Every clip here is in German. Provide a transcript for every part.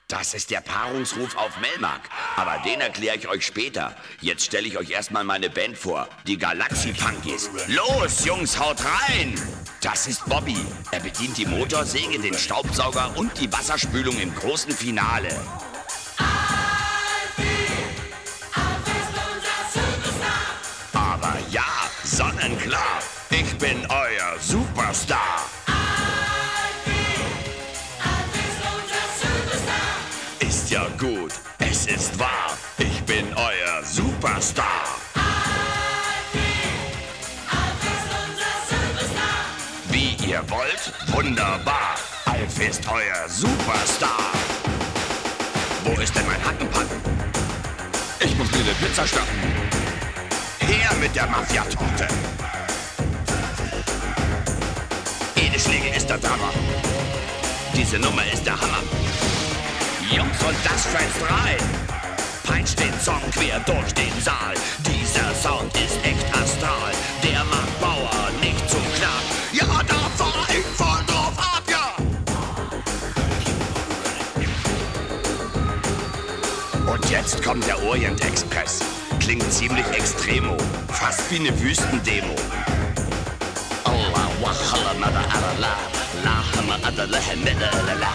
Das ist der Paarungsruf auf Melmark. Aber den erkläre ich euch später. Jetzt stelle ich euch erstmal meine Band vor. Die Galaxy Punkies. Los, Jungs, haut rein! Das ist Bobby. Er bedient die Motorsäge, den Staubsauger und die Wasserspülung im großen Finale. Aber ja, sonnenklar. Ich bin euer Superstar. Ist ja gut, es ist wahr. Ich bin euer Superstar. Wie ihr wollt, wunderbar. Alf ist euer Superstar. Wo ist denn mein Hackenpacken? Ich muss mir eine Pizza schnappen. Her mit der Mafia-Torte. Edelschläge ist der Drama. Diese Nummer ist der Hammer. Jungs, und das fetzt rein. Peitscht den Song quer durch den Saal. Dieser Sound ist echt astral. Der macht Bauer nicht zu knapp. Ja, da fahr ich voll drauf ab, ja. Und jetzt kommt der Orient Express. Klingt ziemlich extremo. Fast wie eine Wüstendemo. Allah, wahala, mada, alala. Lahama, adala, hemeda, alala.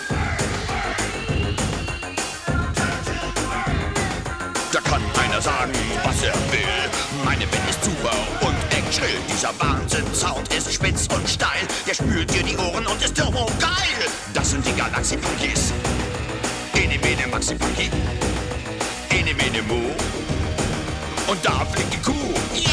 Da kann einer sagen, was er will. Meine Band ist super und echt chill. Dieser Wahnsinn-Sound ist spitz und steil. Der spült dir die Ohren und ist turbo geil. Das sind die Galaxy Punkies. Ene, mene, Maxi Punky. Ene, mene, mu. Und da fliegt die Kuh. Ja!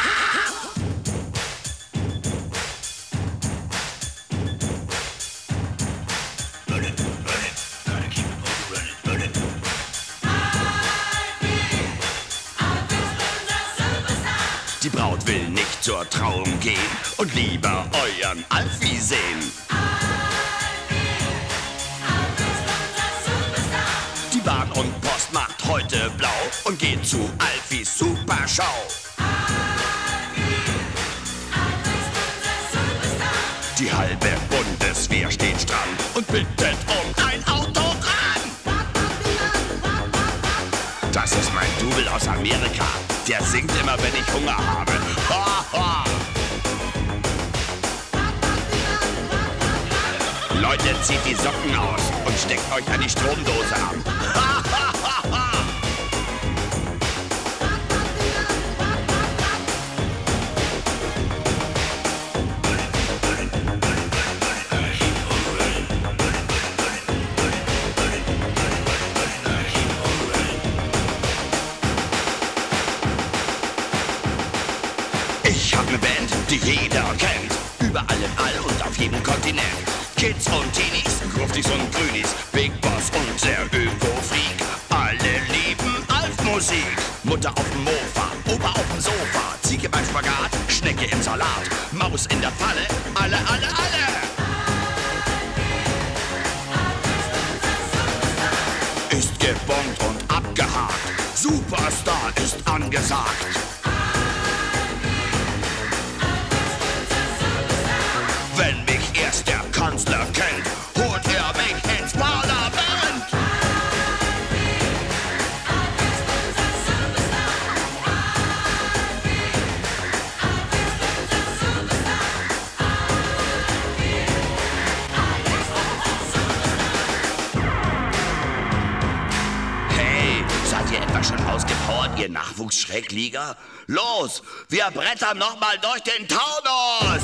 Die Braut will nicht zur Trauung gehen und lieber euren Alfie sehen. Die Bahn und Post macht heute blau und geht zu Alfies Superschau. Die halbe Bundeswehr steht stramm und bittet um ein Autogramm. Das ist mein Double aus Amerika. Der singt immer, wenn ich Hunger habe. Ha, ha. Leute, zieht die Socken aus und steckt euch an die Stromdose ab. Ha, ha, ha, ha. Ich hab ne Band, die jeder kennt. Überall im All und auf jedem Kontinent. Kids und Teenies, Gruftis und Grünis, Big Boss und der Öko-Freak. Alle lieben Alf-Musik. Mutter auf dem Mofa, Opa auf dem Sofa, Ziege beim Spagat, Schnecke im Salat, Maus in der Pfanne, alle, alle, alle. Ist gebombt und abgehakt, Superstar ist angesagt. Wenn mich erst der Kanzler kennt, holt er mich ins Parlament. Hey, seid ihr etwa schon ausgepowert, ihr Nachwuchsschräglieger? Los, wir brettern noch mal durch den Taunus!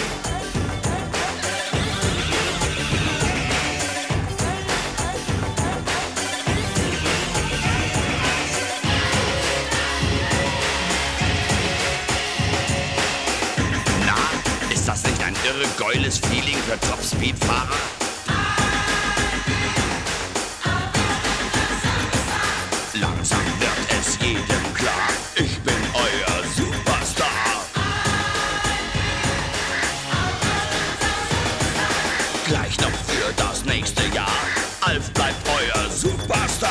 Ist das nicht ein irre geiles Feeling für Topspeed-Fahrer? Langsam wird es jedem klar, ich bin euer Superstar. Gleich noch für das nächste Jahr, Alf bleibt euer Superstar.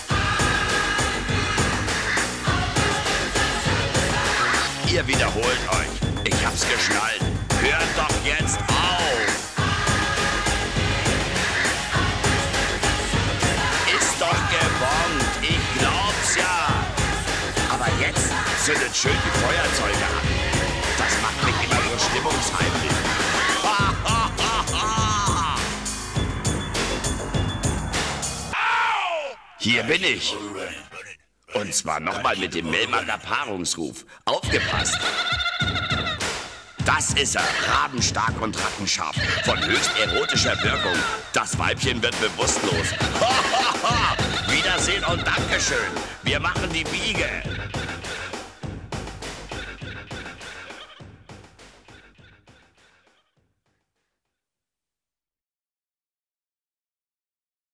Ihr wiederholt euch, ich hab's geschnallt. Hört doch jetzt auf! zündet schön die Feuerzeuge an. Das macht mich immer so stimmungsheimlich. Hier bin ich. Und zwar nochmal mit dem Melmager Paarungsruf. Aufgepasst! Das ist er, rabenstark und rattenscharf, von höchst erotischer Wirkung. Das Weibchen wird bewusstlos. Wiedersehen und Dankeschön. Wir machen die Biege.